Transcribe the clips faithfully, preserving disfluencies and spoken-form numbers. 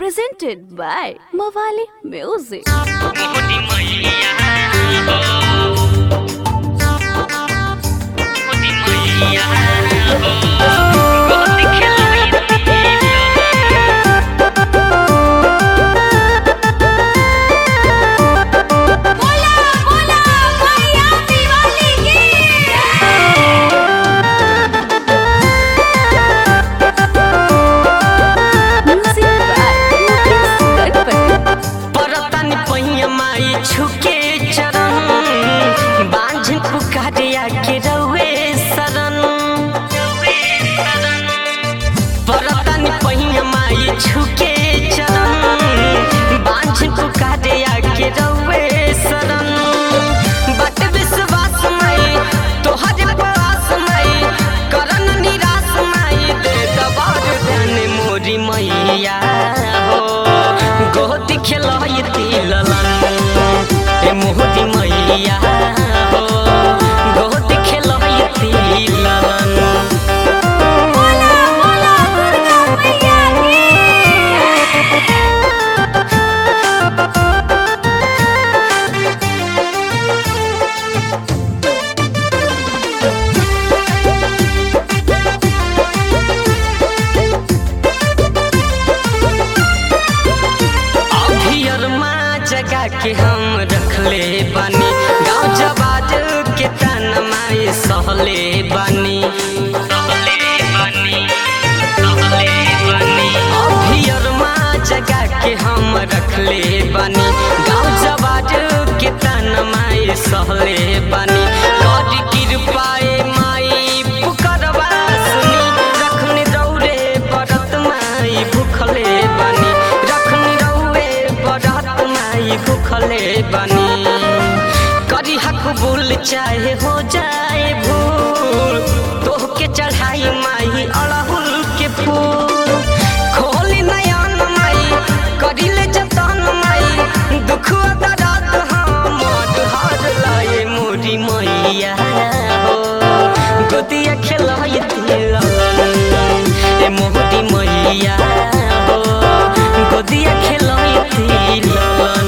presented by Mawali Music. छुके चरण बांझ पुकारिया के रउए शरण परतन पहिया माई छुके चरण बांझ पुकारिया के रउए शरण बट विश्वास माई तोहर पास माई करन निराश माई दे दबार धन मोरी मैया हो गोद खेलती ललन मोहती मैया हो गोद खेलती ललन बोला बोला दुर्गा मैया जगा के हम रखले बानी गाँव जबाज के ताना माई सहले बानी सहले बानी सहले बानी अभियर माँ जगा के हम रखले बानी गाँव जबाज के ताना माई सहले बानी कर कृपाए माई पुकरवा सुनी रखने दौरे बरत माई भूखले बानी भूखले बनी करी हक भूल चाहे हो जाए भूल तोह के चढ़ाई माई अड़हुल के फूल खोली नयन माई करी ले जतन माई दुख दर्द हम हार लाए मोरी मैया हो गोदिया खेलती ए मोरी मैया हो गोदिया खेलती ललन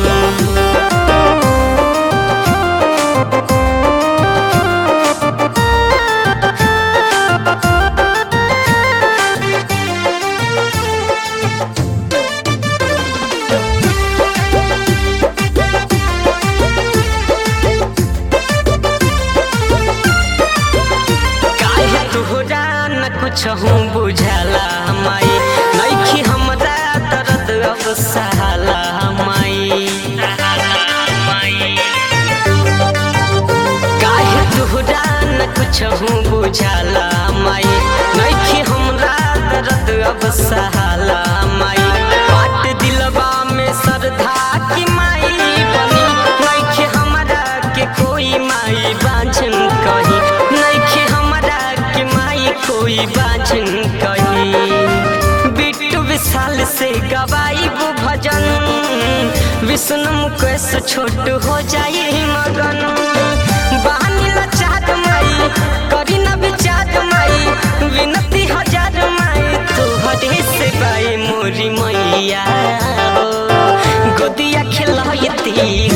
कुछ हूँ बुझाला माई नइखी हमरा दर्द अब सहाला माई काहे तुहरा न कुछ हूँ बुझाला माई नइखी हमरा दर्द अब सहाला माई बात दिलवा में श्रद्धा की माई बनी नइखी हमरा के कोई माई बांझन कही नइखी हमरा के माई कोई बांझन कही बिट्टू विशाल से गवाई वो भजन विष्णु मुकेश छोट हो जाए मगन बहानी लाचार माई करी न विचार माई विनती हजार माई तोहरे से बाई मोरी मैया हो गोदिया खेलती